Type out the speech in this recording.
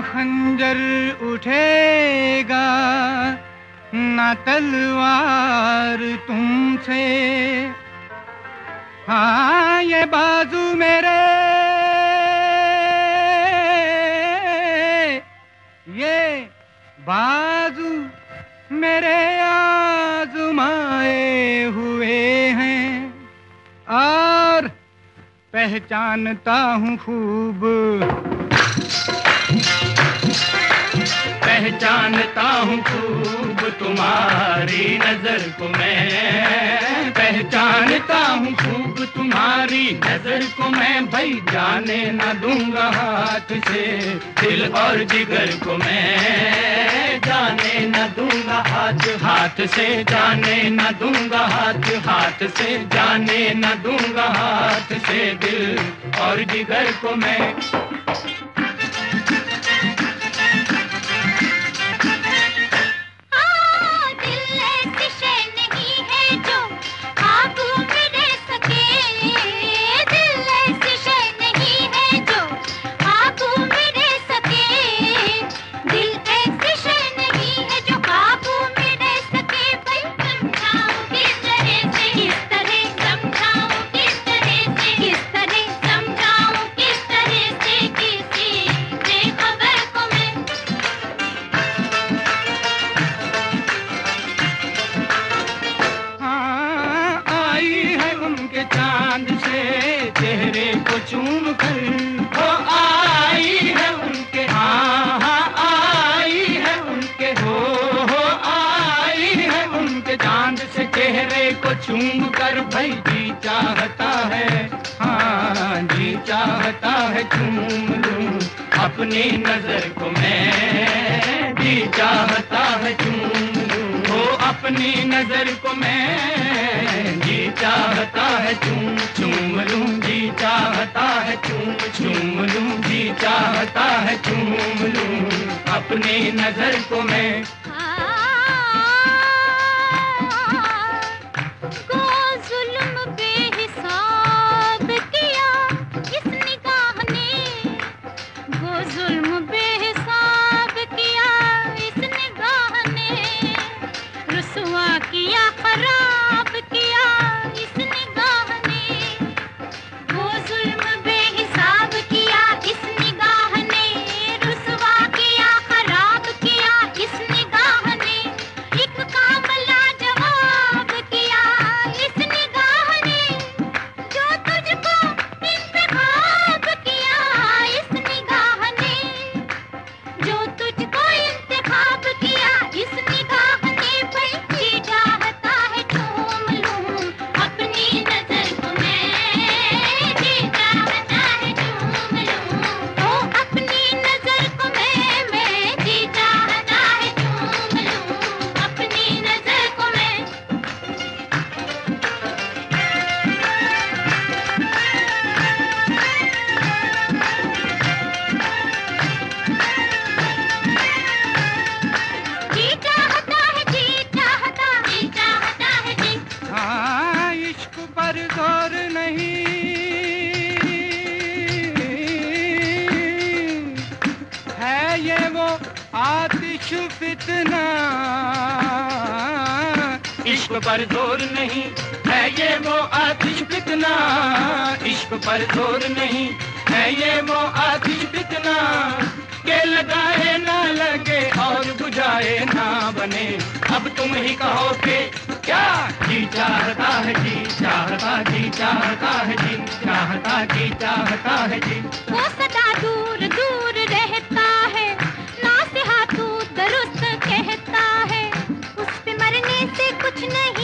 खंजर उठेगा ना तलवार तुमसे। हाँ ये बाजू मेरे, ये बाजू मेरे आजमाए हुए हैं और पहचानता हूँ खूब, पहचानता हूँ खूब तुम्हारी नजर को मैं, पहचानता हूँ खूब तुम्हारी नजर को मैं। भाई जाने न दूंगा हाथ से दिल और जिगर को मैं, जाने न दूंगा हाथ से, जाने न दूंगा हाथ से, जाने न दूंगा हाथ से दिल और जिगर को मैं। चांद से चेहरे को चूम कर वो आई है उनके, हाँ आई है उनके, हो आई है उनके। चांद से चेहरे को चूम कर भाई जी चाहता है, हाँ जी चाहता है चूम लूं अपनी नजर को मैं, जी चाहता है चूम लूं हो अपनी नजर को मैं, जी चाहता है चूम लूं, जी चाहता है चूम लूं, जी चाहता है चूम लूं अपनी नजर को मैं। जोर नहीं है ये वो आतिश फितना, इश्क पर जोर नहीं है ये वो आतिश फितना, इश्क पर जोर नहीं है ये वो आतिश फितना, के लगाए ना लगे और बुझाए ना बने। अब तुम ही कहो कि क्या जी चाहता है, जी चाहता, जी चाहता है, जी चाहता, जी चाहता है जी। वो सदा दूर दूर रहता है, नासिहा तू दुरुस्त कहता है, उस पे मरने से कुछ नहीं